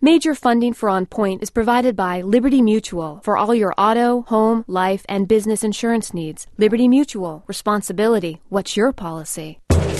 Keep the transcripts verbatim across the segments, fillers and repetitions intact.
Major funding for On Point is provided by Liberty Mutual for all your auto, home, life, and business insurance needs. Liberty Mutual. Responsibility. What's your policy?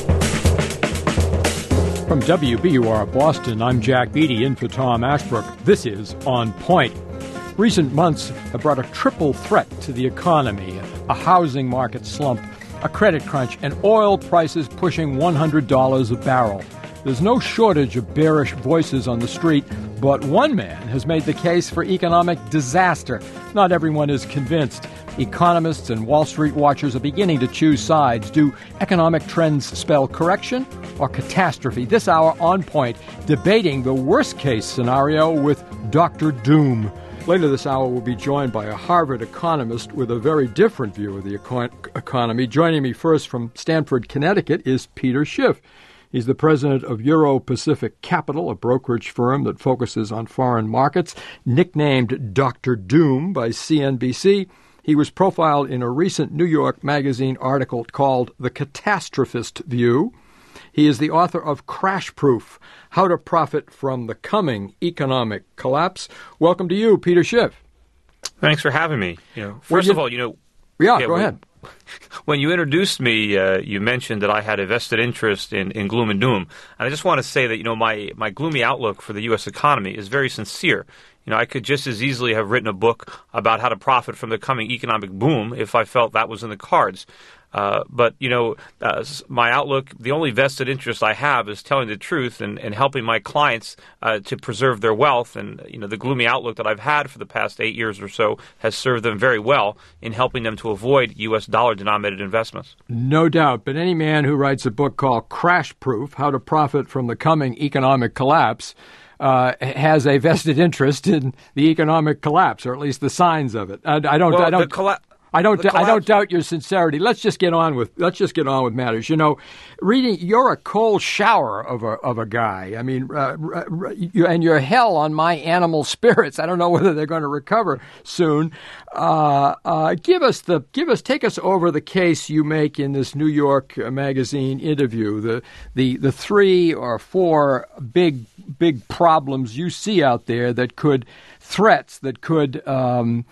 From W B U R Boston, I'm Jack Beatty in for Tom Ashbrook. This is On Point. Recent months have brought a triple threat to the economy: a housing market slump, a credit crunch, and oil prices pushing one hundred dollars a barrel. There's no shortage of bearish voices on the street, but one man has made the case for economic disaster. Not everyone is convinced. Economists and Wall Street watchers are beginning to choose sides. Do economic trends spell correction or catastrophe? This hour, On Point, debating the worst-case scenario with Doctor Doom. Later this hour, we'll be joined by a Harvard economist with a very different view of the econ- economy. Joining me first from Stamford, Connecticut, is Peter Schiff. He's the president of Euro-Pacific Capital, a brokerage firm that focuses on foreign markets. Nicknamed Doctor Doom by C N B C, he was profiled in a recent New York Magazine article called The Catastrophist View. He is the author of Crash Proof: How to Profit from the Coming Economic Collapse. Welcome to you, Peter Schiff. Thanks for having me. You know, first you, of all, you know, yeah, yeah go when, ahead. When you introduced me, uh, you mentioned that I had a vested interest in, in gloom and doom, and I just want to say that you know my my gloomy outlook for the U S economy is very sincere. You know, I could just as easily have written a book about how to profit from the coming economic boom if I felt that was in the cards. Uh, but, you know, uh, my outlook, the only vested interest I have is telling the truth and, and helping my clients uh, to preserve their wealth. And, you know, the gloomy outlook that I've had for the past eight years or so has served them very well in helping them to avoid U S dollar-denominated investments. No doubt. But any man who writes a book called Crash Proof: How to Profit from the Coming Economic Collapse Uh, has a vested interest in the economic collapse, or at least the signs of it. I, I don't. Well, I don't. the colla- I don't. the I don't collapse- doubt your sincerity. Let's just get on with. Let's just get on with matters. You know, reading. You're a cold shower of a of a guy. I mean, uh, you, and you're hell on my animal spirits. I don't know whether they're going to recover soon. Uh, uh, give us the. Give us. Take us over the case you make in this New York Magazine interview. The the the three or four big big problems you see out there that could threats that could. Um,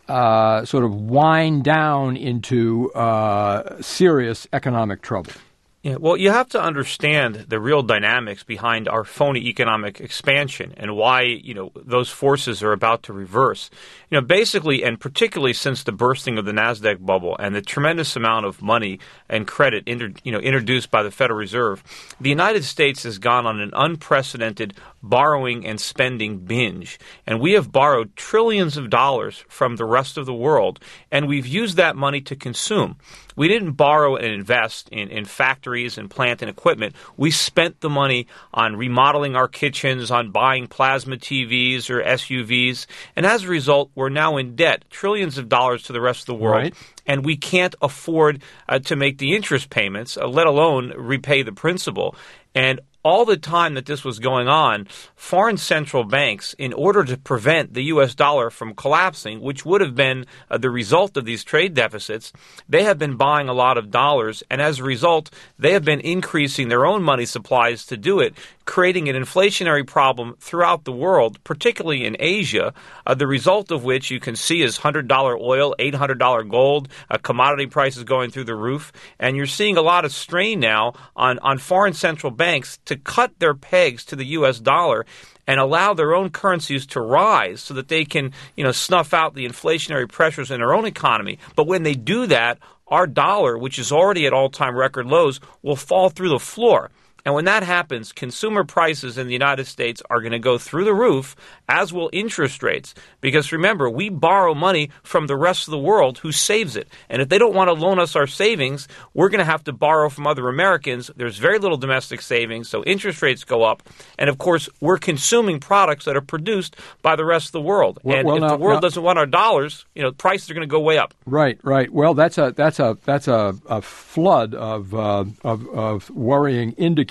Uh, sort of wind down into uh, serious economic trouble. Yeah, well, you have to understand the real dynamics behind our phony economic expansion and why, you know, those forces are about to reverse. You know, basically, and particularly since the bursting of the NASDAQ bubble and the tremendous amount of money and credit, inter, you know, introduced by the Federal Reserve, the United States has gone on an unprecedented borrowing and spending binge. And we have borrowed trillions of dollars from the rest of the world, and we've used that money to consume. We didn't borrow and invest in, in factories and plant and equipment. We spent the money on remodeling our kitchens, on buying plasma T Vs or S U Vs. And as a result, we're now in debt, trillions of dollars to the rest of the world. Right. And we can't afford uh, to make the interest payments, uh, let alone repay the principal. And all the time that this was going on, foreign central banks, in order to prevent the U S dollar from collapsing, which would have been uh, the result of these trade deficits, they have been buying a lot of dollars. And as a result, they have been increasing their own money supplies to do it, creating an inflationary problem throughout the world, particularly in Asia, uh, the result of which you can see is one hundred dollars oil, eight hundred dollars gold, uh, commodity prices going through the roof. And you're seeing a lot of strain now on, on foreign central banks to cut their pegs to the U S dollar and allow their own currencies to rise so that they can, you know, snuff out the inflationary pressures in their own economy. But when they do that, our dollar, which is already at all-time record lows, will fall through the floor. And when that happens, consumer prices in the United States are going to go through the roof, as will interest rates. Because remember, we borrow money from the rest of the world who saves it. And if they don't want to loan us our savings, we're going to have to borrow from other Americans. There's very little domestic savings, so interest rates go up. And of course, we're consuming products that are produced by the rest of the world. Well, and well, if now, the world now, doesn't want our dollars, you know, prices are going to go way up. Right, right. Well, that's a that's a that's a, a flood of uh, of, of worrying indicators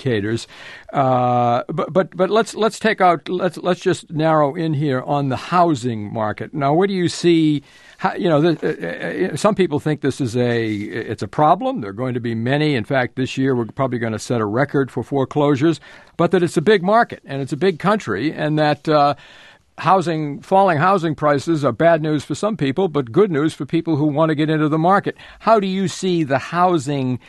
indicators. Uh, but but but let's let's take out let's let's just narrow in here on the housing market. Now, where do you see? How, you know, the, uh, some people think this is a it's a problem. There are going to be many. In fact, this year we're probably going to set a record for foreclosures. But that it's a big market and it's a big country, and that uh, housing falling housing prices are bad news for some people, but good news for people who want to get into the market. How do you see the housing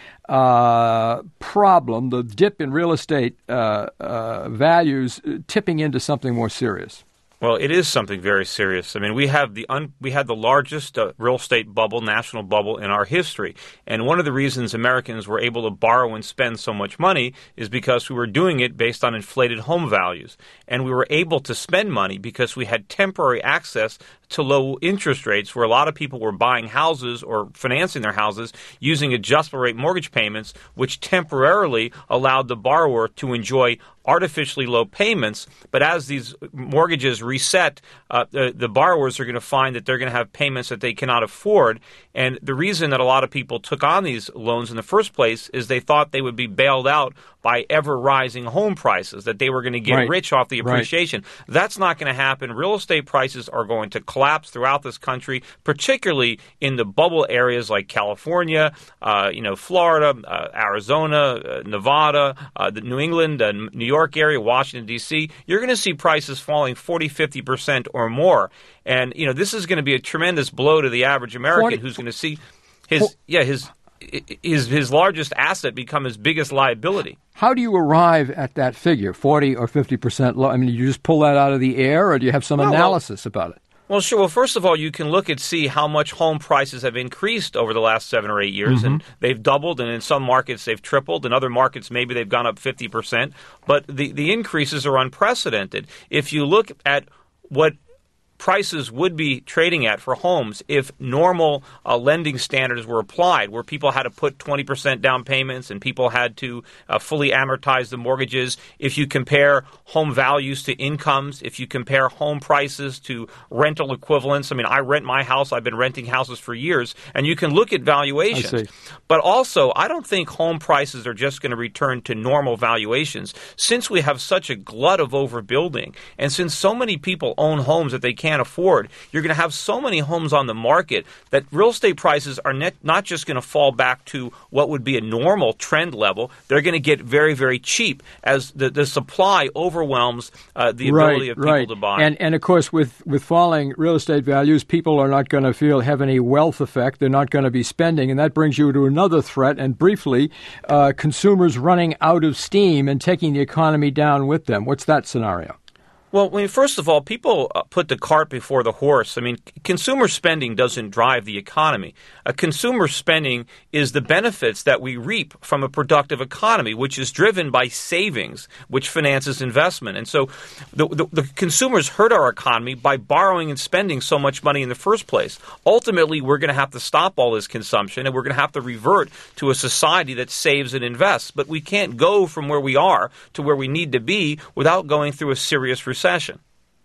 uh, problem, the dip in real estate uh, uh, values, tipping into something more serious? Well, it is something very serious. I mean, we have the un- we had the largest uh, real estate bubble, national bubble in our history. And one of the reasons Americans were able to borrow and spend so much money is because we were doing it based on inflated home values. And we were able to spend money because we had temporary access to low interest rates, where a lot of people were buying houses or financing their houses using adjustable rate mortgage payments, which temporarily allowed the borrower to enjoy artificially low payments. But as these mortgages reset, uh, the, the borrowers are going to find that they're going to have payments that they cannot afford. And the reason that a lot of people took on these loans in the first place is they thought they would be bailed out by ever-rising home prices, that they were going to get right. rich off the appreciation. Right. That's not going to happen. Real estate prices are going to collapse throughout this country, particularly in the bubble areas like California, uh, you know, Florida, uh, Arizona, uh, Nevada, uh, the New England, uh, New York area, Washington, D C You're going to see prices falling forty, fifty percent or more. And, you know, this is going to be a tremendous blow to the average American forty who's going to see his, yeah, his, his, his largest asset become his biggest liability. How do you arrive at that figure, forty or fifty percent low? I mean, you just pull that out of the air, or do you have some well, analysis well, about it? Well, sure. Well, first of all, you can look and see how much home prices have increased over the last seven or eight years, mm-hmm. and they've doubled, and in some markets they've tripled. In other markets, maybe they've gone up fifty percent. But the, the increases are unprecedented. If you look at what prices would be trading at for homes if normal uh, lending standards were applied, where people had to put twenty percent down payments and people had to uh, fully amortize the mortgages. If you compare home values to incomes, if you compare home prices to rental equivalents, I mean, I rent my house. I've been renting houses for years, and you can look at valuations. But also, I don't think home prices are just going to return to normal valuations. Since we have such a glut of overbuilding, and since so many people own homes that they can't can't afford, you're going to have so many homes on the market that real estate prices are ne- not just going to fall back to what would be a normal trend level. They're going to get very, very cheap as the, the supply overwhelms uh, the right, ability of people right. to buy. And, and of course, with, with falling real estate values, people are not going to feel have any wealth effect. They're not going to be spending. And that brings you to another threat. And briefly, uh, consumers running out of steam and taking the economy down with them. What's that scenario? Well, I mean, first of all, people uh, put the cart before the horse. I mean, c- consumer spending doesn't drive the economy. A consumer spending is the benefits that we reap from a productive economy, which is driven by savings, which finances investment. And so the, the, the consumers hurt our economy by borrowing and spending so much money in the first place. Ultimately, we're going to have to stop all this consumption, and we're going to have to revert to a society that saves and invests. But we can't go from where we are to where we need to be without going through a serious recession. Recession.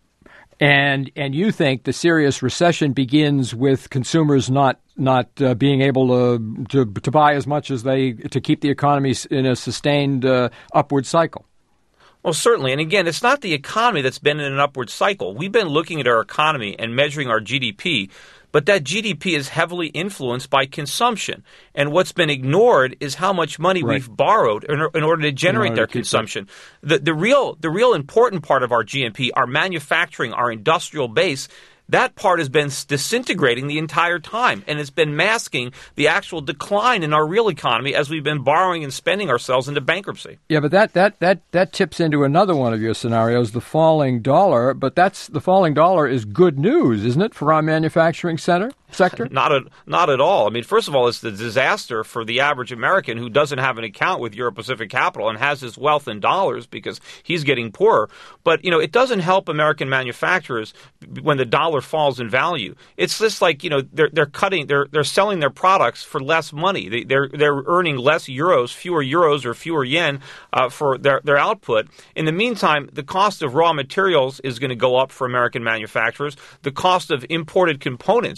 And and you think the serious recession begins with consumers not not uh, being able to, to to buy as much as they to keep the economy in a sustained uh, upward cycle? Well, certainly. And again, it's not the economy that's been in an upward cycle. We've been looking at our economy and measuring our G D P. But that G D P is heavily influenced by consumption. And what's been ignored is how much money right. we've borrowed in, in order to generate order their to consumption. The, the real the real important part of our G D P, our manufacturing, our industrial base, that part has been disintegrating the entire time, and it's been masking the actual decline in our real economy as we've been borrowing and spending ourselves into bankruptcy. Yeah, but that that that that tips into another one of your scenarios, the falling dollar. But that's the falling dollar is good news, isn't it, for our manufacturing center sector? Not at not at all. I mean, first of all, it's the disaster for the average American who doesn't have an account with Euro Pacific Capital and has his wealth in dollars because he's getting poorer. But you know, it doesn't help American manufacturers when the dollar falls in value. It's just like, you know, they're they're cutting, they're they're selling their products for less money. They, they're they're earning less euros, fewer euros or fewer yen uh, for their their output. In the meantime, the cost of raw materials is going to go up for American manufacturers. The cost of imported components, you know, most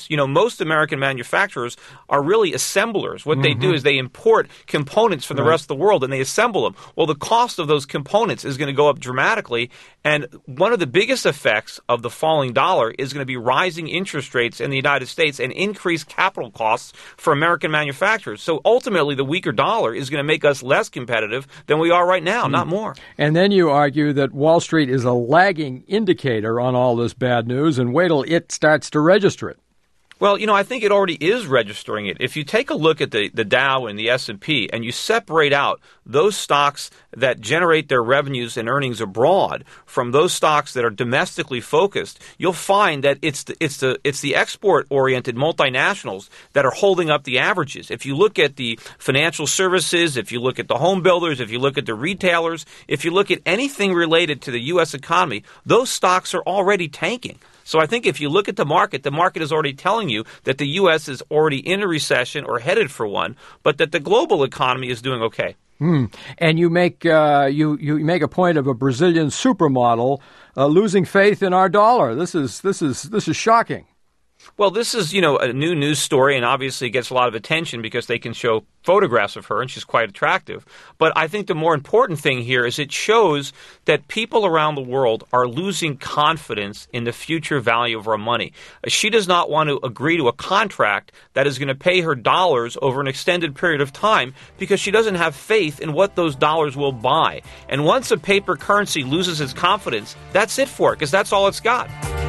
most American manufacturers are really assemblers. What mm-hmm. they do is they import components from the right. rest of the world and they assemble them. Well, the cost of those components is going to go up dramatically. And one of the biggest effects of the falling dollar is going to be rising interest rates in the United States and increased capital costs for American manufacturers. So ultimately, the weaker dollar is going to make us less competitive than we are right now, mm. not more. And then you argue that Wall Street is a lagging indicator on all this bad news, and wait till it starts to register it. Well, you know, I think it already is registering it. If you take a look at the, the Dow and the S and P and you separate out those stocks that generate their revenues and earnings abroad from those stocks that are domestically focused, you'll find that it's the, it's the, it's the export-oriented multinationals that are holding up the averages. If you look at the financial services, if you look at the home builders, if you look at the retailers, if you look at anything related to the U S economy, those stocks are already tanking. So I think if you look at the market, the market is already telling you that the U S is already in a recession or headed for one, but that the global economy is doing okay. Mm. And you make uh, you you make a point of a Brazilian supermodel uh, losing faith in our dollar. This is this is this is shocking. Well, this is, you know, a new news story, and obviously it gets a lot of attention because they can show photographs of her, and she's quite attractive. But I think the more important thing here is it shows that people around the world are losing confidence in the future value of our money. She does not want to agree to a contract that is going to pay her dollars over an extended period of time because she doesn't have faith in what those dollars will buy. And once a paper currency loses its confidence, that's it for it, because that's all it's got.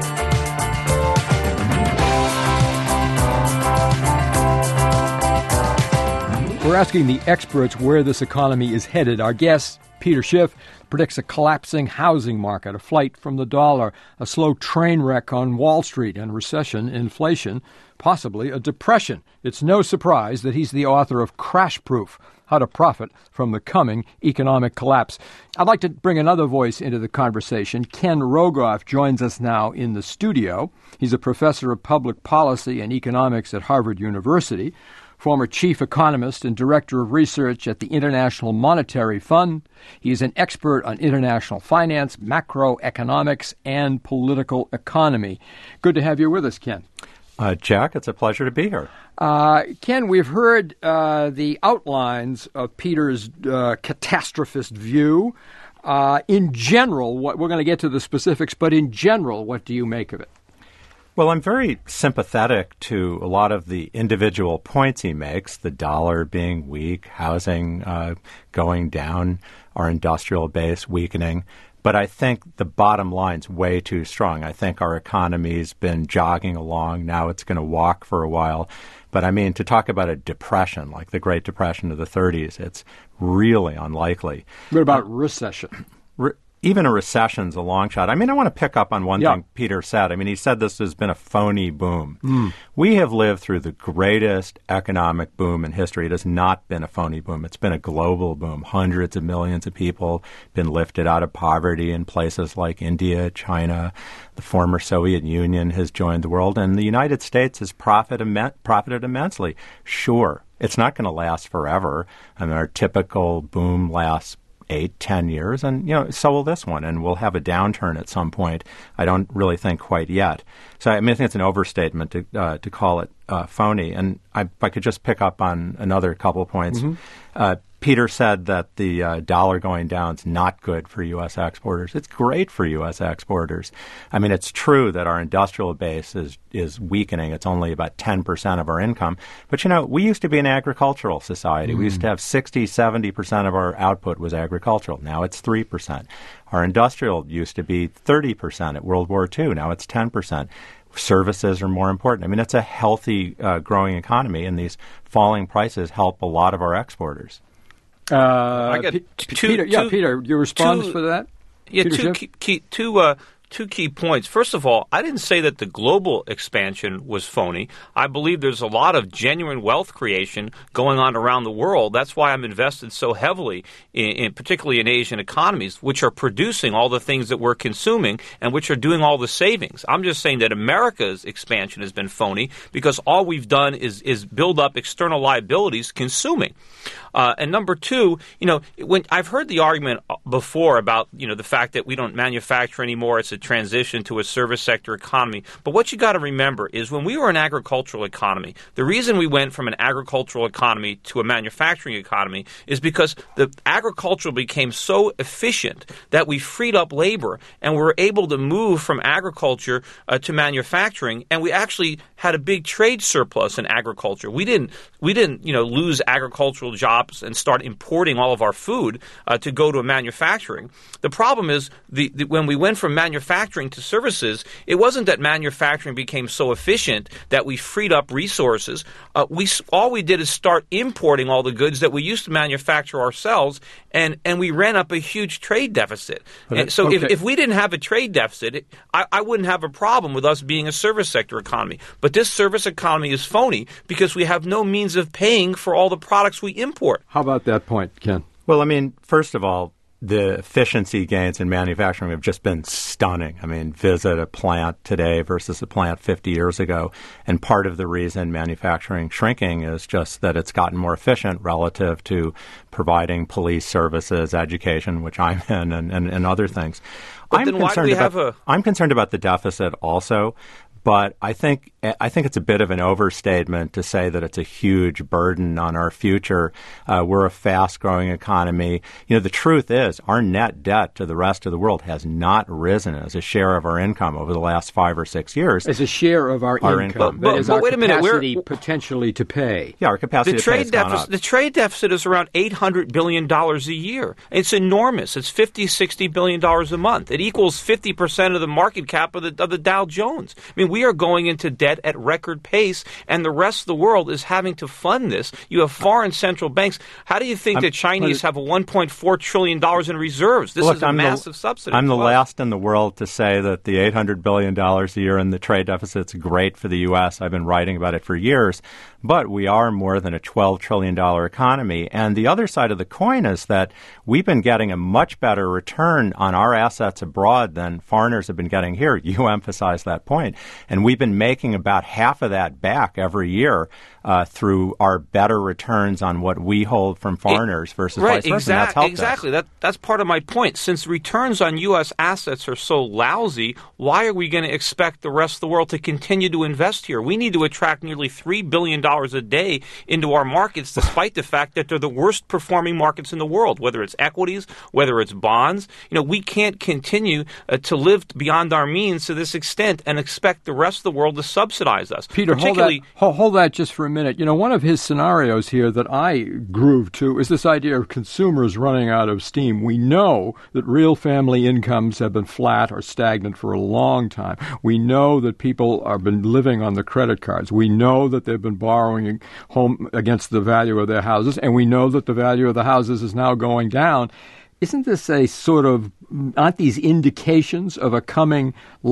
We're asking the experts where this economy is headed. Our guest, Peter Schiff, predicts a collapsing housing market, a flight from the dollar, a slow train wreck on Wall Street, and recession, inflation, possibly a depression. It's no surprise that he's the author of Crash Proof, How to Profit from the Coming Economic Collapse. I'd like to bring another voice into the conversation. Ken Rogoff joins us now in the studio. He's a professor of public policy and economics at Harvard University, former chief economist and director of research at the International Monetary Fund. He is an expert on international finance, macroeconomics, and political economy. Good to have you with us, Ken. Uh, Jack, it's a pleasure to be here. Uh, Ken, we've heard uh, the outlines of Peter's uh, catastrophist view. Uh, in general, what, we're going to get to the specifics, but in general, what do you make of it? Well, I'm very sympathetic to a lot of the individual points he makes, the dollar being weak, housing uh, going down, our industrial base weakening. But I think the bottom line's way too strong. I think our economy's been jogging along. Now it's going to walk for a while. But I mean, to talk about a depression, like the Great Depression of the thirties, it's really unlikely. What about uh, recession? Re- Even a recession's a long shot. I mean, I want to pick up on one yeah. thing Peter said. I mean, he said this has been a phony boom. Mm. We have lived through the greatest economic boom in history. It has not been a phony boom. It's been a global boom. Hundreds of millions of people been lifted out of poverty in places like India, China. The former Soviet Union has joined the world, and the United States has profit imme- profited immensely. Sure, it's not going to last forever. I mean, our typical boom lasts eight, ten years, and, you know, so will this one, and we'll have a downturn at some point. I don't really think quite yet. So, I mean, I think it's an overstatement to uh, to call it uh, phony. And I, if I could just pick up on another couple of points. Mm-hmm. Uh, Peter said that the uh, dollar going down is not good for U S exporters. It's great for U S exporters. I mean, it's true that our industrial base is is weakening. It's only about ten percent of our income. But, you know, we used to be an agricultural society. Mm. We used to have sixty, seventy percent of our output was agricultural. Now it's three percent. Our industrial used to be thirty percent at World War Two. Now it's ten percent. Services are more important. I mean, it's a healthy, uh, growing economy, and these falling prices help a lot of our exporters. Uh, I got P- two, Peter, two, yeah, Peter, your response two, for that? Yeah, Peter two key, key, two, uh, two key points. First of all, I didn't say that the global expansion was phony. I believe there's a lot of genuine wealth creation going on around the world. That's why I'm invested so heavily, in, in particularly in Asian economies, which are producing all the things that we're consuming and which are doing all the savings. I'm just saying that America's expansion has been phony because all we've done is, is build up external liabilities consuming. Uh, and number two, you know, when I've heard the argument before about, you know, the fact that we don't manufacture anymore, it's a to transition to a service sector economy. But what you got to remember is when we were an agricultural economy, the reason we went from an agricultural economy to a manufacturing economy is because the agriculture became so efficient that we freed up labor and we were able to move from agriculture uh, to manufacturing, and we actually had a big trade surplus in agriculture. We didn't we didn't you know lose agricultural jobs and start importing all of our food uh, to go to a manufacturing. The problem is the, the when we went from manufacturing to services, it wasn't that manufacturing became so efficient that we freed up resources. Uh, we all we did is start importing all the goods that we used to manufacture ourselves, and, and we ran up a huge trade deficit. And so okay. if, if we didn't have a trade deficit, it, I, I wouldn't have a problem with us being a service sector economy. But this service economy is phony because we have no means of paying for all the products we import. How about that point, Ken? Well, I mean, first of all, the efficiency gains in manufacturing have just been stunning. I mean, visit a plant today versus a plant fifty years ago. And part of the reason manufacturing shrinking is just that it's gotten more efficient relative to providing police services, education, which I'm in, and, and, and other things. But I'm then why do we about, have a... I'm concerned about the deficit also. But I think I think it's a bit of an overstatement to say that it's a huge burden on our future. Uh, we're a fast-growing economy. You know, the truth is our net debt to the rest of the world has not risen as a share of our income over the last five or six years. As a share of our, our income. income. But, but, is but our wait a minute. capacity We're, potentially to pay. Yeah, our capacity the to pay trade has gone deficit, up. The trade deficit is around eight hundred billion dollars a year. It's enormous. It's fifty, sixty billion dollars a month. It equals fifty percent of the market cap of the, of the Dow Jones. I mean, we are going into debt at record pace, and the rest of the world is having to fund this. You have foreign central banks. How do you think I'm, the Chinese have a one point four trillion dollars in reserves? This look, is a I'm massive the, subsidy. I'm the well. last in the world to say that the eight hundred billion dollars a year in the trade deficit is great for the U S. I've been writing about it for years. But we are more than a twelve trillion dollars economy. And the other side of the coin is that we've been getting a much better return on our assets abroad than foreigners have been getting here. You emphasize that point. And we've been making about half of that back every year uh, through our better returns on what we hold from foreigners it, versus right, vice versa. Exact, that's helped exactly. us. That, that's part of my point. Since returns on U S assets are so lousy, why are we going to expect the rest of the world to continue to invest here? We need to attract nearly three billion dollars a day into our markets, despite the fact that they're the worst performing markets in the world, whether it's equities, whether it's bonds. You know, we can't continue uh, to live beyond our means to this extent and expect the rest of the world to subsidize us. Peter, hold that, hold, hold that just for a minute. You know, one of his scenarios here that I groove to is this idea of consumers running out of steam. We know that real family incomes have been flat or stagnant for a long time. We know that people have been living on the credit cards. We know that they've been borrowing home against the value of their houses, and we know that the value of the houses is now going down. Isn't this a sort of, aren't these indications of a coming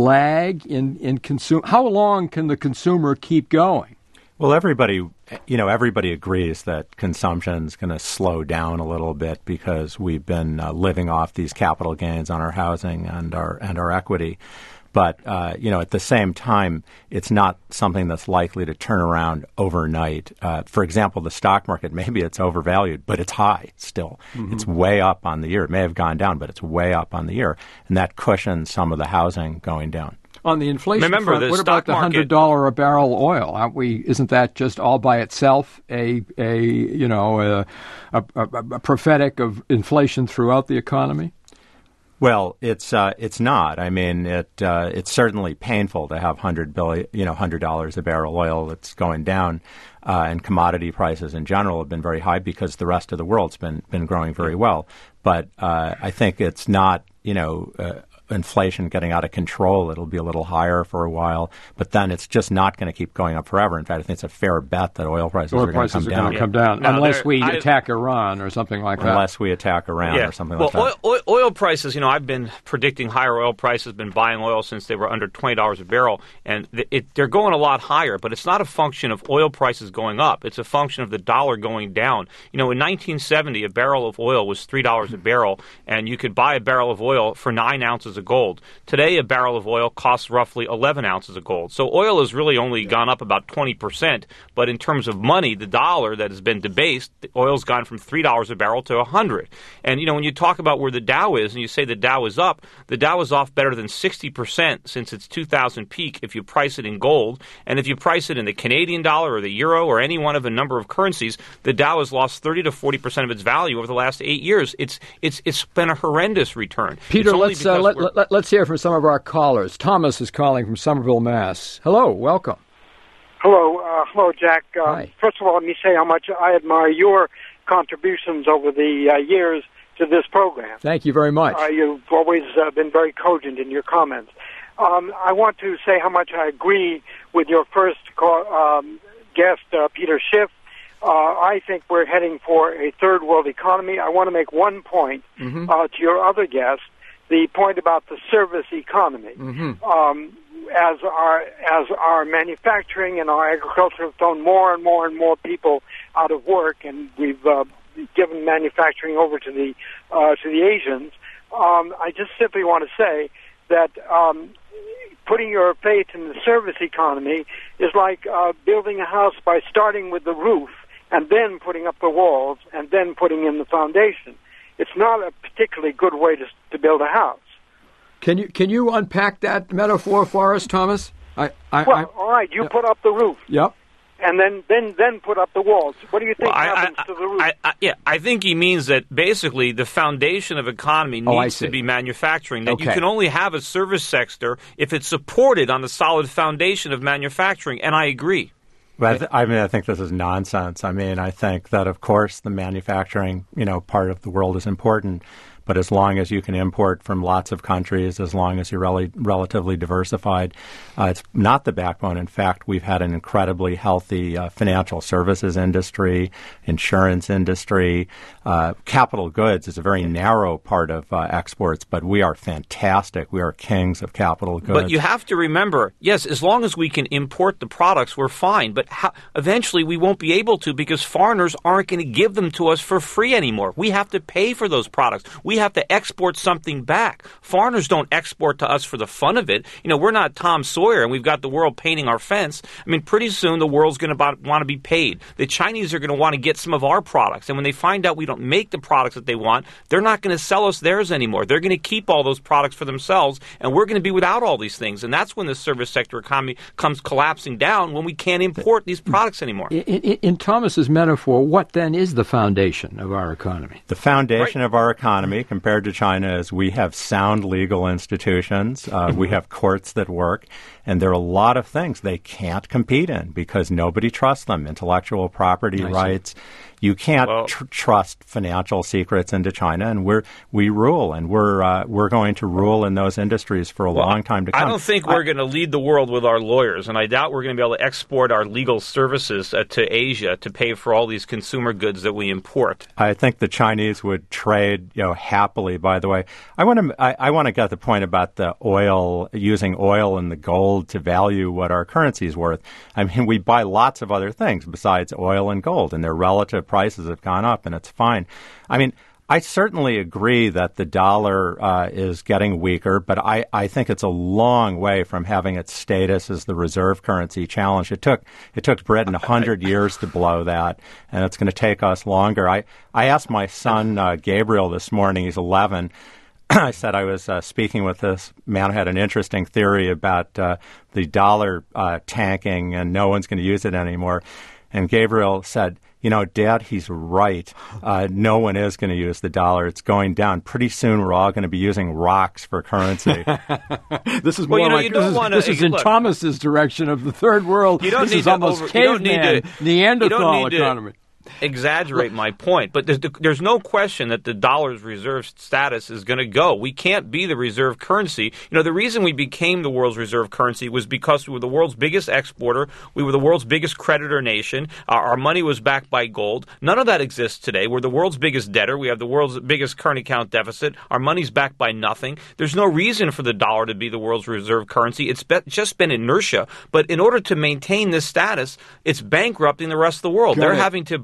lag in, in consumer? How long can the consumer keep going? Well, everybody, you know, everybody agrees that consumption is going to slow down a little bit because we've been uh, living off these capital gains on our housing and our and our equity. But, uh, you know, at the same time, it's not something that's likely to turn around overnight. Uh, for example, the stock market, maybe it's overvalued, but it's high still. Mm-hmm. It's way up on the year. It may have gone down, but it's way up on the year. And that cushions some of the housing going down. On the inflation Remember, front, the what about the one hundred dollars a barrel oil? Aren't we? Isn't that just all by itself a a you know a, a, a, a prophetic of inflation throughout the economy? Well, it's uh, it's not. I mean, it uh, it's certainly painful to have hundred billion, you know, hundred dollars a barrel oil that's going down, uh, and commodity prices in general have been very high because the rest of the world's been been growing very well. But uh, I think it's not, you know. Uh, inflation getting out of control. It'll be a little higher for a while, but then it's just not going to keep going up forever. In fact, I think it's a fair bet that oil prices oil are going to come are down. Going to come down no, unless we I, attack Iran or something like that. Unless we attack Iran yeah. or something well, like that. Oil, oil, oil prices, you know, I've been predicting higher oil prices, been buying oil since they were under twenty dollars a barrel, and it, it, they're going a lot higher, but it's not a function of oil prices going up. It's a function of the dollar going down. You know, in nineteen seventy, a barrel of oil was three dollars a barrel, and you could buy a barrel of oil for nine ounces ounces of gold. Today, a barrel of oil costs roughly eleven ounces of gold. So oil has really only gone up about twenty percent. But in terms of money, the dollar that has been debased, the oil's gone from three dollars a barrel to one hundred. And, you know, when you talk about where the Dow is and you say the Dow is up, the Dow is off better than sixty percent since its two thousand peak if you price it in gold. And if you price it in the Canadian dollar or the euro or any one of a number of currencies, the Dow has lost thirty to forty percent of its value over the last eight years. It's it's it's been a horrendous return. Peter, let's uh, let, let, let's hear from some of our callers. Thomas is calling from Somerville, Mass. Hello, welcome. Hello, uh, hello, Jack. Uh, Hi. First of all, let me say how much I admire your contributions over the uh, years to this program. Thank you very much. Uh, you've always uh, been very cogent in your comments. Um, I want to say how much I agree with your first call, um, guest, uh, Peter Schiff. Uh, I think we're heading for a third world economy. I want to make one point mm-hmm. uh, to your other guest, the point about the service economy. Mm-hmm. Um, as our as our manufacturing and our agriculture have thrown more and more and more people out of work, and we've uh, given manufacturing over to the uh, to the Asians. Um, I just simply want to say that um, putting your faith in the service economy is like uh, building a house by starting with the roof and then putting up the walls and then putting in the foundation. It's not a particularly good way to, to build a house. Can you can you unpack that metaphor for us, Thomas? I, I, well, I, all right, you yeah. put up the roof. Yep. And then, then, then put up the walls. What do you think well, I, happens I, to the roof? I, I, yeah, I think he means that basically the foundation of economy needs oh, to be manufacturing. That okay. you can only have a service sector if it's supported on the solid foundation of manufacturing, and I agree. Well, I, th- I mean, I think this is nonsense. I mean, I think that, of course, the manufacturing, you know, part of the world is important. But as long as you can import from lots of countries, as long as you're rel- relatively diversified, uh, it's not the backbone. In fact, we've had an incredibly healthy uh, financial services industry, insurance industry. Uh, capital goods is a very narrow part of uh, exports, but we are fantastic. We are kings of capital goods. But you have to remember, yes, as long as we can import the products, we're fine. But how, eventually we won't be able to because foreigners aren't going to give them to us for free anymore. We have to pay for those products. We We have to export something back. Foreigners don't export to us for the fun of it. You know, we're not Tom Sawyer and we've got the world painting our fence. I mean, pretty soon the world's going to want to be paid. The Chinese are going to want to get some of our products. And when they find out we don't make the products that they want, they're not going to sell us theirs anymore. They're going to keep all those products for themselves, and we're going to be without all these things. And that's when the service sector economy comes collapsing down, when we can't import these products anymore. In, in, in Thomas's metaphor, what then is the foundation of our economy? The foundation right. of our economy compared to China is we have sound legal institutions, uh, we have courts that work, and there are a lot of things they can't compete in because nobody trusts them. Intellectual property I rights. See. You can't well, tr- trust financial secrets into China, and we're we rule, and we're uh, we're going to rule in those industries for a well, long time to come. I don't think I, we're going to lead the world with our lawyers, and I doubt we're going to be able to export our legal services uh, to Asia to pay for all these consumer goods that we import. I think the Chinese would trade, you know, happily. By the way, I want to I, I want to get the point about the oil, using oil and the gold to value what our currency is worth. I mean, we buy lots of other things besides oil and gold, and their relative prices have gone up, and it's fine. I mean, I certainly agree that the dollar uh, is getting weaker, but I, I think it's a long way from having its status as the reserve currency challenged. It took it took Britain a hundred years to blow that, and it's going to take us longer. I, I asked my son uh, Gabriel this morning. He's eleven. I said I was uh, speaking with this man who had an interesting theory about uh, the dollar uh, tanking, and no one's going to use it anymore. And Gabriel said, you know, Dad, he's right. Uh, no one is going to use the dollar. It's going down. Pretty soon we're all going to be using rocks for currency. This is well, more you know, like you this, don't is, wanna, this is in look, Thomas's direction of the third world. You don't this need is to almost over, you don't caveman, need to, Neanderthal you don't need economy. To, exaggerate my point, but there's, there's no question that the dollar's reserve status is going to go. We can't be the reserve currency. You know, the reason we became the world's reserve currency was because we were the world's biggest exporter. We were the world's biggest creditor nation. Our, our money was backed by gold. None of that exists today. We're the world's biggest debtor. We have the world's biggest current account deficit. Our money's backed by nothing. There's no reason for the dollar to be the world's reserve currency. It's be, just been inertia. But in order to maintain this status, it's bankrupting the rest of the world. Got They're it. having to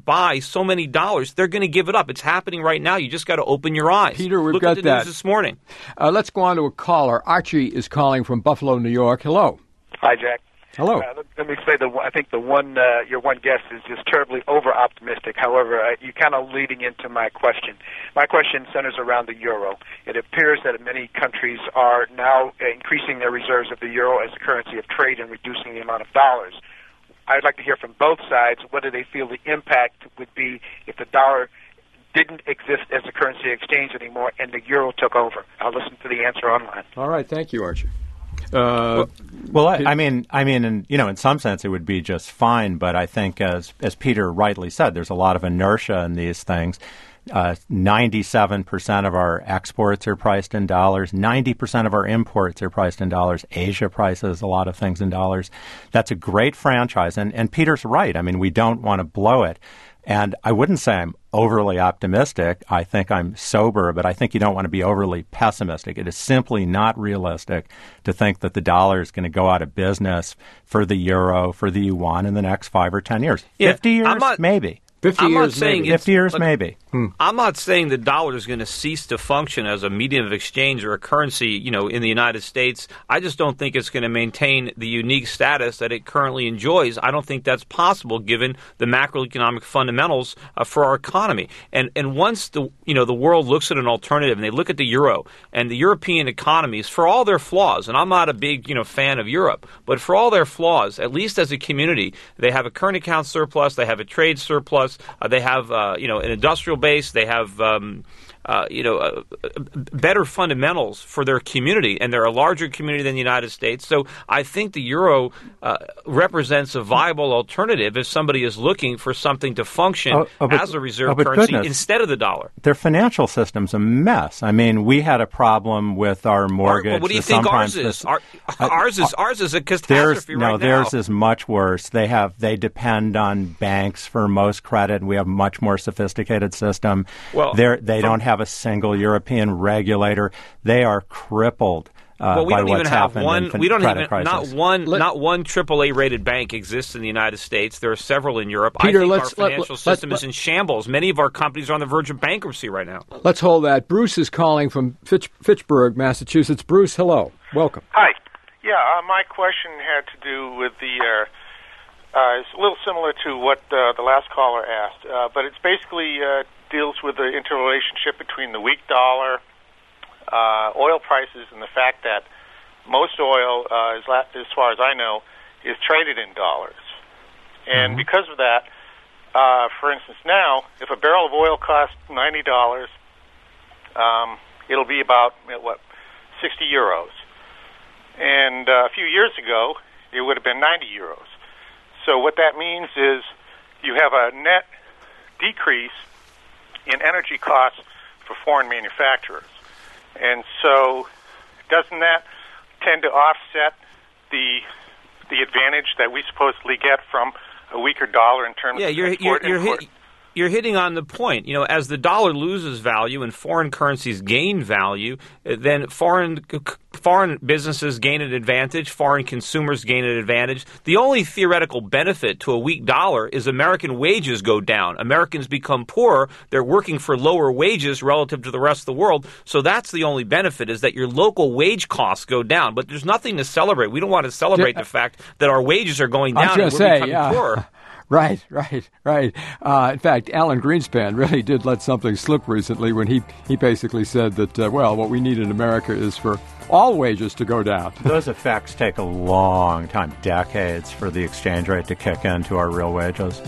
buy so many dollars, they're going to give it up. It's happening right now. You just got to open your eyes. Peter, we've Look got at the that news this morning. Uh, let's go on to a caller. Archie is calling from Buffalo, New York. Hello. Hi, Jack. Hello. Uh, let, let me say the I think the one uh, your one guest is just terribly over optimistic. However, uh, you're kind of leading into my question. My question centers around the euro. It appears that many countries are now increasing their reserves of the euro as a currency of trade and reducing the amount of dollars. I'd like to hear from both sides whether they feel the impact would be if the dollar didn't exist as a currency exchange anymore and the euro took over. I'll listen to the answer online. All right. Thank you, Archie. Uh, well, I, I mean, I mean, in, you know, in some sense, it would be just fine. But I think, as as Peter rightly said, there's a lot of inertia in these things. Uh, ninety-seven percent of our exports are priced in dollars. ninety percent of our imports are priced in dollars. Asia prices a lot of things in dollars. That's a great franchise. And, and Peter's right. I mean, we don't want to blow it. And I wouldn't say I'm overly optimistic. I think I'm sober, but I think you don't want to be overly pessimistic. It is simply not realistic to think that the dollar is going to go out of business for the euro, for the yuan in the next five or ten years. Yeah, Fifty years, not, maybe. Fifty I'm years, not saying maybe. Fifty years, look, maybe. Hmm. I'm not saying the dollar is going to cease to function as a medium of exchange or a currency, you know, in the United States. I just don't think it's going to maintain the unique status that it currently enjoys. I don't think that's possible given the macroeconomic fundamentals uh, for our economy. And and once the you know the world looks at an alternative and they look at the euro and the European economies, for all their flaws, and I'm not a big you know fan of Europe, but for all their flaws, at least as a community, they have a current account surplus, they have a trade surplus, uh, they have uh, you know an industrial base, they have um, uh, you know uh, better fundamentals for their community, and they're a larger community than the United States. So I think the euro uh, represents a viable alternative if somebody is looking for something to function oh, oh, but, as a reserve oh, currency goodness. instead of the dollar. Their financial system's a mess. I mean, we had a problem with our mortgage. Well, what do you think ours is? This, Our, uh, ours is ours is a catastrophe no, right now. theirs is much worse. They have they depend on banks for most credit. We have a much more sophisticated system. Well, They're, they from, don't have a single European regulator. They are crippled. Uh, well, we by don't what's even have happened one. in fin- We don't credit even crisis. not one Let, not one triple A rated bank exists in the United States. There are several in Europe. Peter, I think let's, our financial let, system let, is in shambles. Many of our companies are on the verge of bankruptcy right now. Let's hold that. Bruce is calling from Fitch, Fitchburg, Massachusetts. Bruce, hello. Welcome. Hi. Yeah, uh, my question had to do with the. Uh, uh, it's a little similar to what uh, the last caller asked, uh, but it's basically uh, deals with the interrelationship between the weak dollar, uh, oil prices, and the fact that most oil, uh, as, la- as far as I know, is traded in dollars. And mm-hmm. because of that, uh, for instance, now, if a barrel of oil costs ninety dollars, um, it'll be about, what, sixty euros. And uh, a few years ago, it would have been ninety euros. So what that means is you have a net decrease in energy costs for foreign manufacturers. And so doesn't that tend to offset the the advantage that we supposedly get from a weaker dollar in terms yeah, of you're, export, you're, you're import? hit, You're hitting on the point. You know, as the dollar loses value and foreign currencies gain value, then foreign foreign businesses gain an advantage, foreign consumers gain an advantage. The only theoretical benefit to a weak dollar is American wages go down. Americans become poorer. They're working for lower wages relative to the rest of the world. So that's the only benefit, is that your local wage costs go down. But there's nothing to celebrate. We don't want to celebrate the fact that our wages are going down and we're say, becoming yeah. poorer. Right, right, right. Uh, in fact, Alan Greenspan really did let something slip recently when he, he basically said that, uh, well, what we need in America is for all wages to go down. Those effects take a long time, decades, for the exchange rate to kick into our real wages.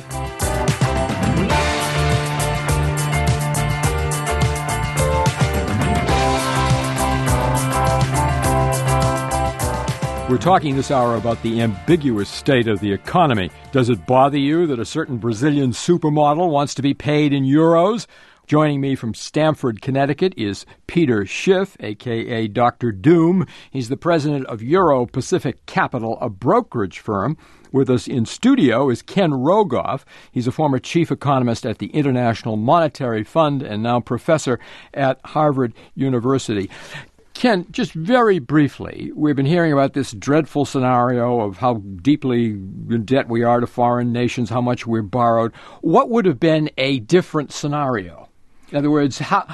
We're talking this hour about the ambiguous state of the economy. Does it bother you that a certain Brazilian supermodel wants to be paid in euros? Joining me from Stamford, Connecticut is Peter Schiff, a k a. Doctor Doom. He's the president of Euro Pacific Capital, a brokerage firm. With us in studio is Ken Rogoff. He's a former chief economist at the International Monetary Fund and now professor at Harvard University. Ken, just very briefly, we've been hearing about this dreadful scenario of how deeply in debt we are to foreign nations, how much we're borrowed. What would have been a different scenario? In other words, how,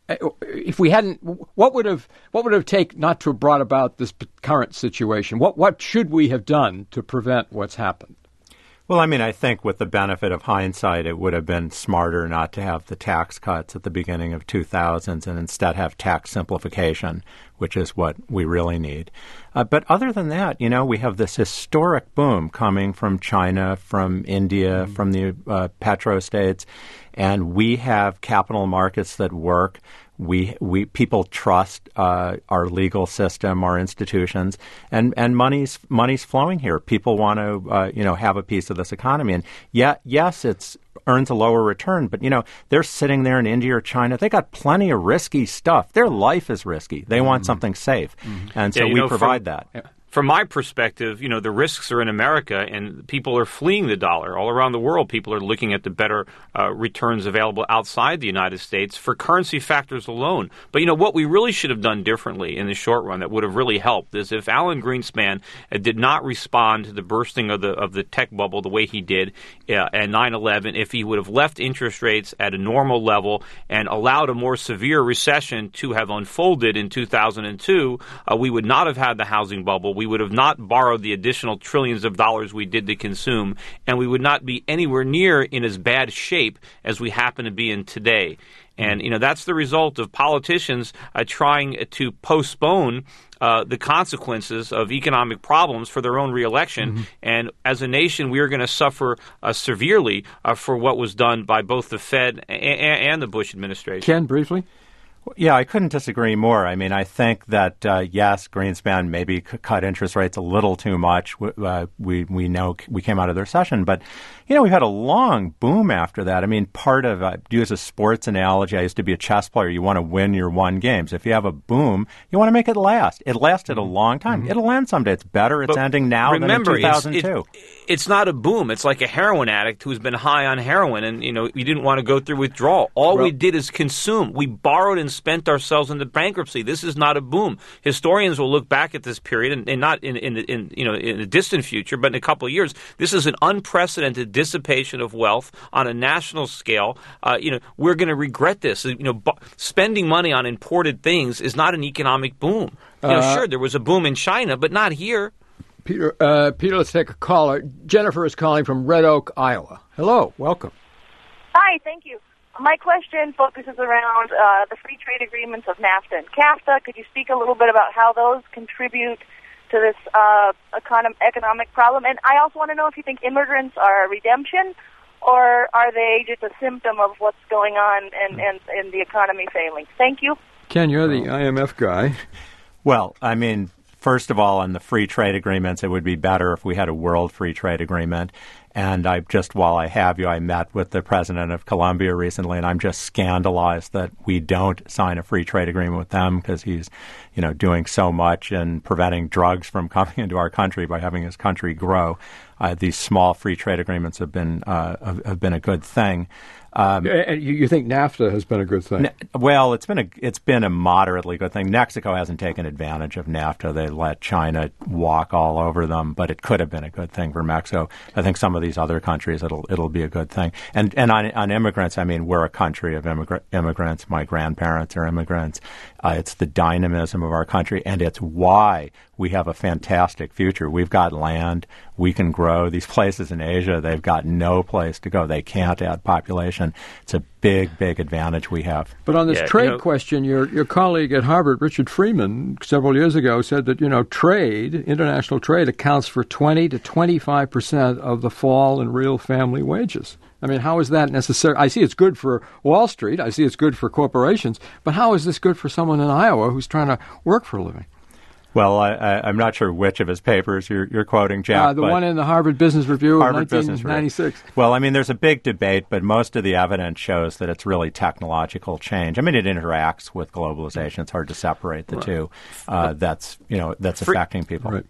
if we hadn't, what would have what would have taken not to have brought about this current situation? What what should we have done to prevent what's happened? Well, I mean, I think with the benefit of hindsight, it would have been smarter not to have the tax cuts at the beginning of two thousands and instead have tax simplification, which is what we really need. Uh, but other than that, you know, we have this historic boom coming from China, from India, mm-hmm. from the uh, petrostates, and we have capital markets that work. We we people trust uh, our legal system, our institutions, and, and money's money's flowing here. People want to uh, you know have a piece of this economy, and yeah, yes, it's earns a lower return, but you know they're sitting there in India or China. They got plenty of risky stuff. Their life is risky. They mm-hmm. want something safe, mm-hmm. and so yeah, we know, provide from, that. Yeah. From my perspective, you know, the risks are in America, and people are fleeing the dollar. All around the world, people are looking at the better uh, returns available outside the United States for currency factors alone. But, you know, what we really should have done differently in the short run that would have really helped is if Alan Greenspan uh, did not respond to the bursting of the of the tech bubble the way he did uh, at nine eleven, if he would have left interest rates at a normal level and allowed a more severe recession to have unfolded in two thousand two, uh, we would not have had the housing bubble. We would have not borrowed the additional trillions of dollars we did to consume, and we would not be anywhere near in as bad shape as we happen to be in today. And, you know, that's the result of politicians uh, trying to postpone uh, the consequences of economic problems for their own reelection. Mm-hmm. And as a nation, we are going to suffer uh, severely uh, for what was done by both the Fed and, and the Bush administration. Ken, briefly? Yeah, I couldn't disagree more. I mean, I think that, uh, yes, Greenspan maybe c- cut interest rates a little too much. Uh, we we know we came out of the recession. But, you know, we had a long boom after that. I mean, part of, uh, to use a sports analogy, I used to be a chess player. You want to win your one games. If you have a boom, you want to make it last. It lasted a long time. Mm-hmm. It'll end someday. It's better. It's but ending now remember, than in two thousand two. It's, it, it's not a boom. It's like a heroin addict who's been high on heroin and, you know, you didn't want to go through withdrawal. All well, we did is consume. We borrowed and spent ourselves into bankruptcy. This is not a boom. Historians will look back at this period, and, and not in, in, in you know in the distant future, but in a couple of years. This is an unprecedented dissipation of wealth on a national scale. Uh, you know, we're going to regret this. You know, bu- spending money on imported things is not an economic boom. You know, uh, sure, there was a boom in China, but not here. Peter, uh, Peter, let's take a caller. Jennifer is calling from Red Oak, Iowa. Hello, welcome. Hi, thank you. My question focuses around uh, the free trade agreements of NAFTA and CAFTA. Could you speak a little bit about how those contribute to this uh, econom- economic problem? And I also want to know if you think immigrants are a redemption, or are they just a symptom of what's going on and, and, and the economy failing? Thank you. Ken, you're the I M F guy. Well, I mean, first of all, on the free trade agreements, it would be better if we had a world free trade agreement. And I just, while I have you, I met with the president of Colombia recently, and I'm just scandalized that we don't sign a free trade agreement with them because he's, you know, doing so much and preventing drugs from coming into our country by having his country grow. Uh, these small free trade agreements have been uh, have, have been a good thing. Um, and you think NAFTA has been a good thing? Well, it's been a it's been a moderately good thing. Mexico hasn't taken advantage of NAFTA. They let China walk all over them, but it could have been a good thing for Mexico. I think some of these other countries, it'll it'll be a good thing. And and on, on immigrants, I mean, we're a country of immigra- immigrants. My grandparents are immigrants. Uh, it's the dynamism of our country, and it's why we have a fantastic future. We've got land. We can grow. These places in Asia, they've got no place to go. They can't add population. It's a big, big advantage we have. But on this yeah, trade you know, question, your your colleague at Harvard, Richard Freeman, several years ago said that, you know, trade, international trade, accounts for twenty to twenty-five percent of the fall in real family wages. I mean, how is that necessary? I see it's good for Wall Street. I see it's good for corporations. But how is this good for someone in Iowa who's trying to work for a living? Well, I, I, I'm not sure which of his papers you're, you're quoting, Jack. Uh, the one in the Harvard Business Review Harvard of nineteen ninety-six. Business, right. Well, I mean, there's a big debate, but most of the evidence shows that it's really technological change. I mean, it interacts with globalization. It's hard to separate the right. two. Uh, that's, you know, that's For, affecting people. Right.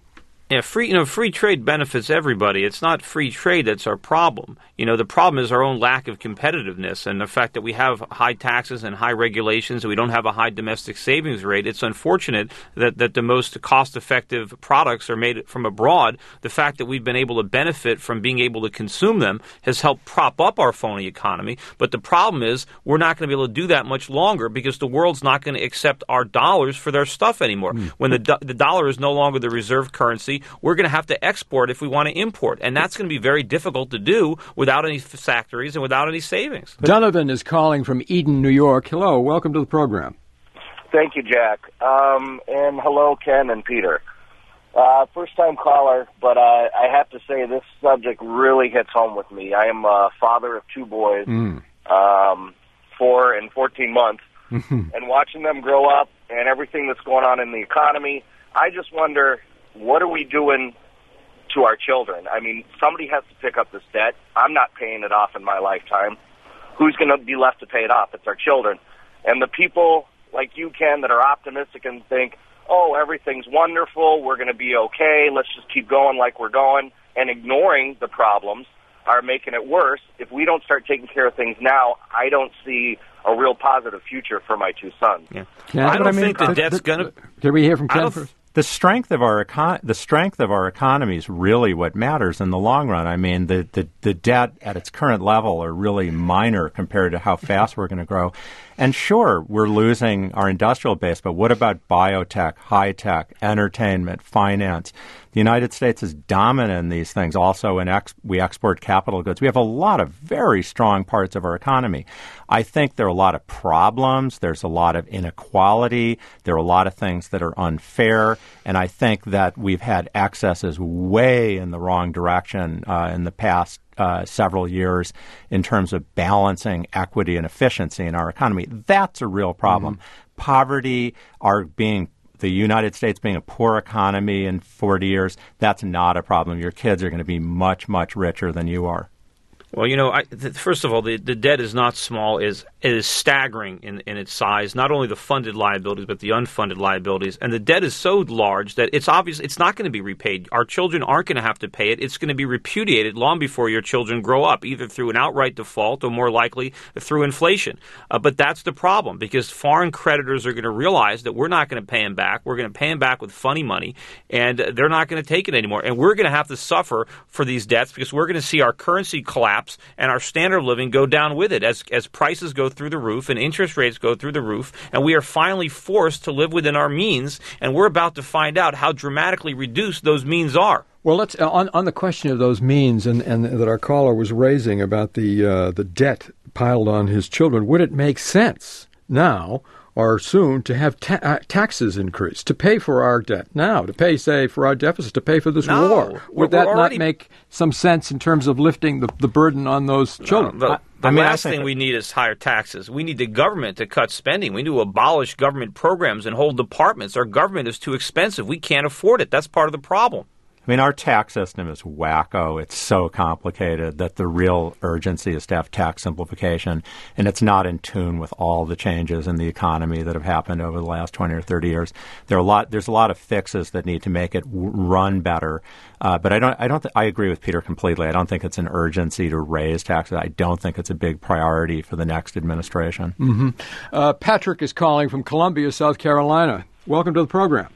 Yeah, free you know free trade benefits everybody. It's not free trade that's our problem. You know, the problem is our own lack of competitiveness and the fact that we have high taxes and high regulations and we don't have a high domestic savings rate. It's unfortunate that, that the most cost-effective products are made from abroad. The fact that we've been able to benefit from being able to consume them has helped prop up our phony economy. But the problem is we're not going to be able to do that much longer because the world's not going to accept our dollars for their stuff anymore. Mm. When the do- the dollar is no longer the reserve currency, we're going to have to export if we want to import. And that's going to be very difficult to do without any factories and without any savings. Donovan is calling from Eden, New York. Hello, welcome to the program. Thank you, Jack. Um, and hello, Ken and Peter. Uh, first-time caller, but uh, I have to say this subject really hits home with me. I am a father of two boys, mm. um, four and fourteen months, and watching them grow up and everything that's going on in the economy, I just wonder, what are we doing to our children? I mean, somebody has to pick up this debt. I'm not paying it off in my lifetime. Who's going to be left to pay it off? It's our children. And the people like you, Ken, that are optimistic and think, oh, everything's wonderful, we're going to be okay, let's just keep going like we're going, and ignoring the problems are making it worse. If we don't start taking care of things now, I don't see a real positive future for my two sons. Yeah. Yeah, I don't I mean, think the debt's going to... Can we hear from Ken first? The strength of our econ- the strength of our economy is really what matters in the long run. I mean, the, the, the debt at its current level are really minor compared to how fast we're going to grow. And sure, we're losing our industrial base, but what about biotech, high tech, entertainment, finance? The United States is dominant in these things. Also, in ex- we export capital goods. We have a lot of very strong parts of our economy. I think there are a lot of problems. There's a lot of inequality. There are a lot of things that are unfair. And I think that we've had excesses way in the wrong direction uh, in the past uh, several years in terms of balancing equity and efficiency in our economy. That's a real problem. Mm-hmm. Poverty, our being the United States being a poor economy in forty years, that's not a problem. Your kids are going to be much, much richer than you are. Well, you know, I, th- first of all, the, the debt is not small. It is, it is staggering in, in its size, not only the funded liabilities, but the unfunded liabilities. And the debt is so large that it's obvious it's not going to be repaid. Our children aren't going to have to pay it. It's going to be repudiated long before your children grow up, either through an outright default or more likely through inflation. Uh, but that's the problem, because foreign creditors are going to realize that we're not going to pay them back. We're going to pay them back with funny money, and they're not going to take it anymore. And we're going to have to suffer for these debts because we're going to see our currency collapse and our standard of living go down with it as as prices go through the roof and interest rates go through the roof, and we are finally forced to live within our means, and we're about to find out how dramatically reduced those means are. Well, let's on on the question of those means and, and that our caller was raising about the uh, the debt piled on his children. Would it make sense now or soon to have ta- uh, taxes increased, to pay for our debt now, to pay, say, for our deficit, to pay for this no, war? Would we're, that we're not make some sense in terms of lifting the, the burden on those children? No, the, the I mean, last I thing we need is higher taxes. We need the government to cut spending. We need to abolish government programs and whole departments. Our government is too expensive. We can't afford it. That's part of the problem. I mean, our tax system is wacko. It's so complicated that the real urgency is to have tax simplification, and it's not in tune with all the changes in the economy that have happened over the last twenty or thirty years. There are a lot. There's a lot of fixes that need to make it w- run better. Uh, but I don't. I don't. Th- I agree with Peter completely. I don't think it's an urgency to raise taxes. I don't think it's a big priority for the next administration. Mm-hmm. Uh, Patrick is calling from Columbia, South Carolina. Welcome to the program.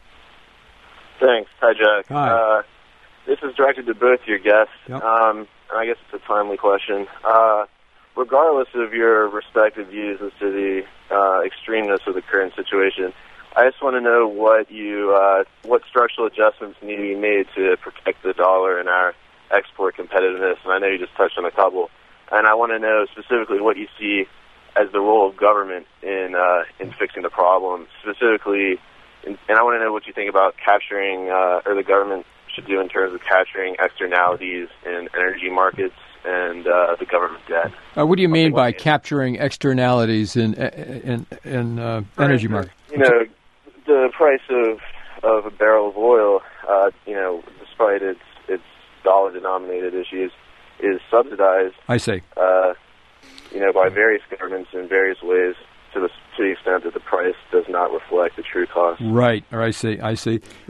Thanks. Hi, Jack. Hi. Uh, this is directed to both your guests, yep. um, and I guess it's a timely question. Uh, regardless of your respective views as to the uh, extremeness of the current situation, I just want to know what you, uh, what structural adjustments need to be made to protect the dollar and our export competitiveness. And I know you just touched on a couple. And I want to know specifically what you see as the role of government in uh, in fixing the problem. Specifically, and I want to know what you think about capturing, uh, or the government should do in terms of capturing externalities in energy markets and uh, the government debt. Uh, what do you mean by capturing externalities in in, in uh, energy markets? You know, the price of of a barrel of oil, uh, you know, despite its its dollar-denominated issues, is subsidized. I see. Uh, you know, by various governments in various ways, to the to the extent that the price does not reflect the true cost. Right. Or I see. I see. I,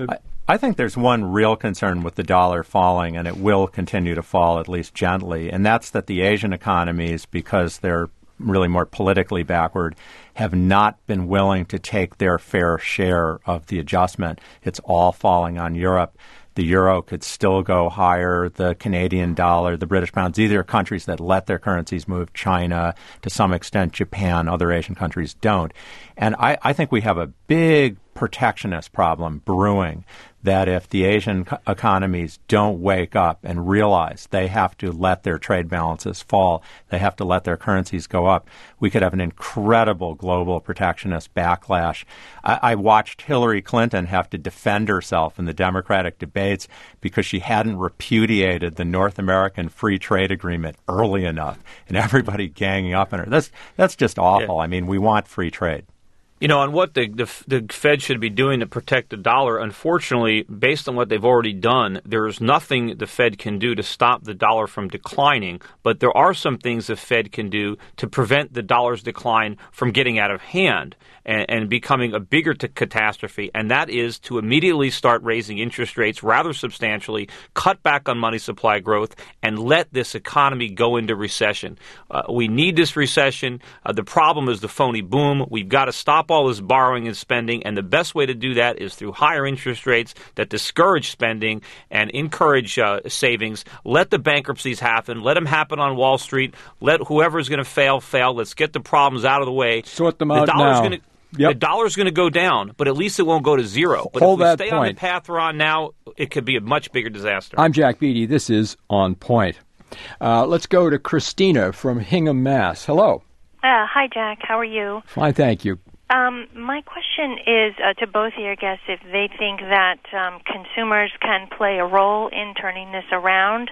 I think there's one real concern with the dollar falling, and it will continue to fall, at least gently, and that's that the Asian economies, because they're really more politically backward, have not been willing to take their fair share of the adjustment. It's all falling on Europe. The euro could still go higher, the Canadian dollar, the British pound. These are countries that let their currencies move. China, to some extent Japan, other Asian countries don't. And I, I think we have a big protectionist problem brewing, that if the Asian co- economies don't wake up and realize they have to let their trade balances fall, they have to let their currencies go up, we could have an incredible global protectionist backlash. I, I watched Hillary Clinton have to defend herself in the Democratic debates because she hadn't repudiated the North American Free Trade Agreement early enough, and everybody ganging up on her. That's, that's just awful. Yeah. I mean, we want free trade. You know, on what the, the the Fed should be doing to protect the dollar, unfortunately, based on what they've already done, there is nothing the Fed can do to stop the dollar from declining. But there are some things the Fed can do to prevent the dollar's decline from getting out of hand and, and becoming a bigger t- catastrophe. And that is to immediately start raising interest rates rather substantially, cut back on money supply growth, and let this economy go into recession. Uh, we need this recession. Uh, the problem is the phony boom. We've got to stop all this borrowing and spending, and the best way to do that is through higher interest rates that discourage spending and encourage uh, savings. Let the bankruptcies happen. Let them happen on Wall Street. Let whoever's going to fail, fail. Let's get the problems out of the way. Sort them the out dollar's now. Gonna, Yep. The dollar's going to go down, but at least it won't go to zero. But Hold if we that stay point. on the path we're on now, it could be a much bigger disaster. I'm Jack Beatty. This is On Point. Uh, let's go to Christina from Hingham, Mass. Hello. Uh, hi, Jack. How are you? Fine, thank you. Um, my question is uh, to both of your guests if they think that um, consumers can play a role in turning this around.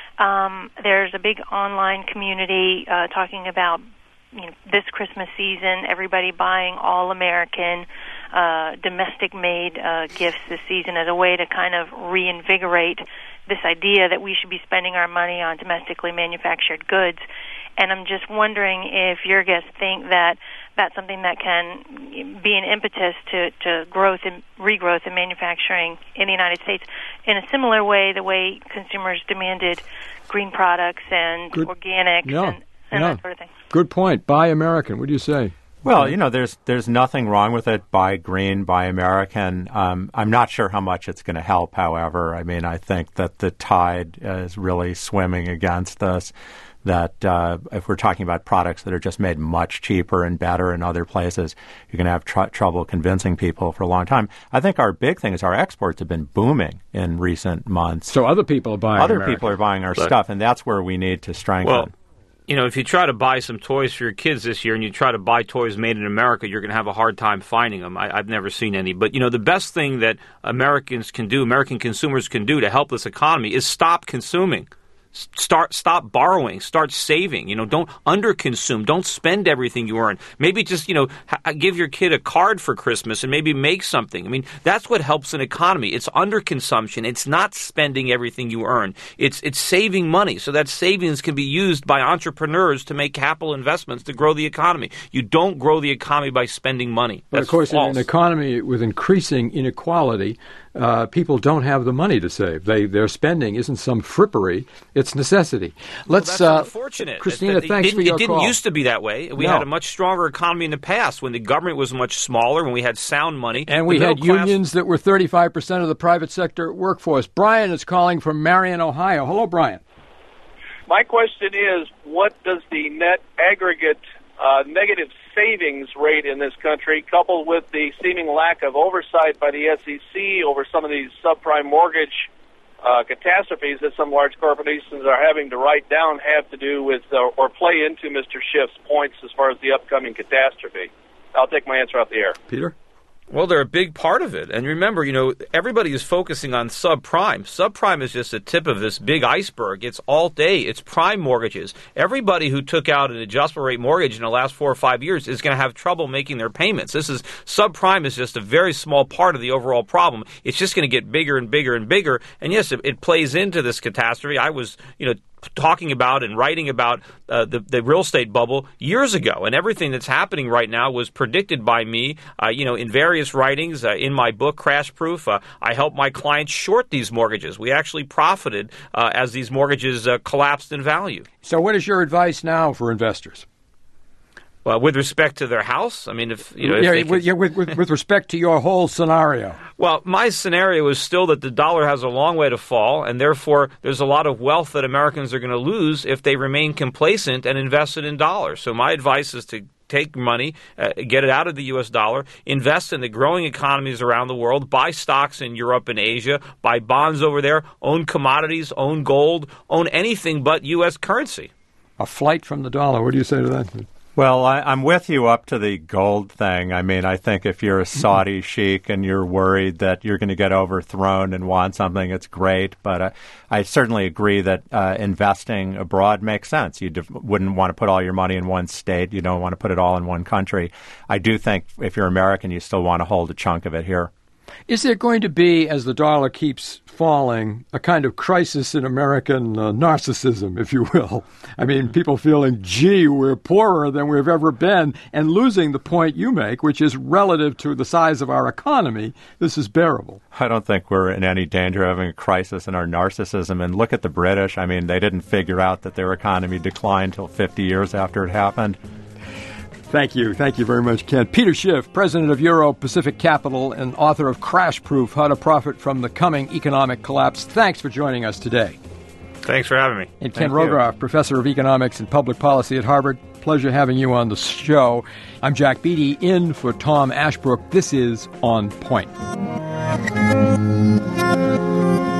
Um, there's a big online community uh, talking about you know, this Christmas season, everybody buying all American, uh, domestic-made uh, gifts this season as a way to kind of reinvigorate this idea that we should be spending our money on domestically manufactured goods. And I'm just wondering if your guests think that that's something that can be an impetus to, to growth and regrowth in manufacturing in the United States in a similar way, the way consumers demanded green products and Good. organics Yeah. and, and Yeah. that sort of thing. Good point. Buy American. What do you say? Well, you know, there's there's nothing wrong with it. Buy green, buy American. Um, I'm not sure how much it's going to help, however. I mean, I think that the tide is really swimming against us, that uh, if we're talking about products that are just made much cheaper and better in other places, you're going to have tr- trouble convincing people for a long time. I think our big thing is our exports have been booming in recent months. So other people are buying Other American. people are buying our Look. stuff, and that's where we need to strengthen. Well, you know, if you try to buy some toys for your kids this year and you try to buy toys made in America, you're going to have a hard time finding them. I, I've never seen any. But, you know, the best thing that Americans can do, American consumers can do to help this economy is stop consuming. Start, stop borrowing, start saving, you know, don't underconsume, don't spend everything you earn. Maybe just, you know, ha- give your kid a card for Christmas and maybe make something. I mean, that's what helps an economy. It's underconsumption. It's not spending everything you earn. It's, it's saving money so that savings can be used by entrepreneurs to make capital investments to grow the economy. You don't grow the economy by spending money. But That's of course, false. in an economy with increasing inequality, uh, people don't have the money to save. They Their spending isn't some frippery. It's necessity. Let's, well, uh, that's unfortunate. Christina, It- it thanks didn't- for your It didn't call. used to be that way. We No. had a much stronger economy in the past when the government was much smaller, when we had sound money. And The we had middle class- unions that were thirty-five percent of the private sector workforce. Brian is calling from Marion, Ohio. Hello, Brian. My question is, what does the net aggregate uh, negative savings rate in this country, coupled with the seeming lack of oversight by the S E C over some of these subprime mortgage uh, catastrophes that some large corporations are having to write down, have to do with uh, or play into Mister Schiff's points as far as the upcoming catastrophe? I'll take my answer off the air. Peter? Well, they're a big part of it. And remember, you know, everybody is focusing on subprime. Subprime is just the tip of this big iceberg. It's Alt-A. It's prime mortgages. Everybody who took out an adjustable rate mortgage in the last four or five years is going to have trouble making their payments. This is subprime is just a very small part of the overall problem. It's just going to get bigger and bigger and bigger. And yes, it, it plays into this catastrophe. I was, you know, talking about and writing about uh, the, the real estate bubble years ago, and everything that's happening right now was predicted by me, uh, you know, in various writings. Uh, in my book, Crash Proof, uh, I helped my clients short these mortgages. We actually profited uh, as these mortgages uh, collapsed in value. So what is your advice now for investors? Well, with respect to their house, I mean, if you know, if yeah, they with, could... yeah with, with, with respect to your whole scenario. Well, my scenario is still that the dollar has a long way to fall, and therefore there's a lot of wealth that Americans are going to lose if they remain complacent and invested in dollars. So my advice is to take money, uh, get it out of the U S dollar, invest in the growing economies around the world, buy stocks in Europe and Asia, buy bonds over there, own commodities, own gold, own anything but U S currency. A flight from the dollar. What do you say to that? Well, I, I'm with you up to the gold thing. I mean, I think if you're a Saudi sheikh and you're worried that you're going to get overthrown and want something, it's great. But uh, I certainly agree that uh, investing abroad makes sense. You def- wouldn't want to put all your money in one state. You don't want to put it all in one country. I do think if you're American, you still want to hold a chunk of it here. Is there going to be, as the dollar keeps falling, a kind of crisis in American uh, narcissism, if you will? I mean, people feeling, gee, we're poorer than we've ever been, and losing the point you make, which is relative to the size of our economy, this is bearable. I don't think we're in any danger of having a crisis in our narcissism. And look at the British. I mean, they didn't figure out that their economy declined until fifty years after it happened. Thank you. Thank you very much, Ken. Peter Schiff, president of Euro Pacific Capital and author of Crash Proof, How to Profit from the Coming Economic Collapse. Thanks for joining us today. Thanks for having me. And Ken Rogoff, professor of economics and public policy at Harvard. Pleasure having you on the show. I'm Jack Beatty, in for Tom Ashbrook. This is On Point.